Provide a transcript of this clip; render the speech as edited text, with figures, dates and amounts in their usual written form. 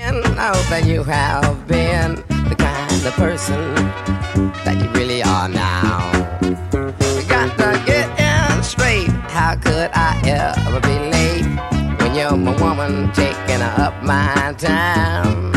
again. I hope that you have been the kind of person that you really are now. You got to get in straight. How could I ever be late when you're my woman taking up my time?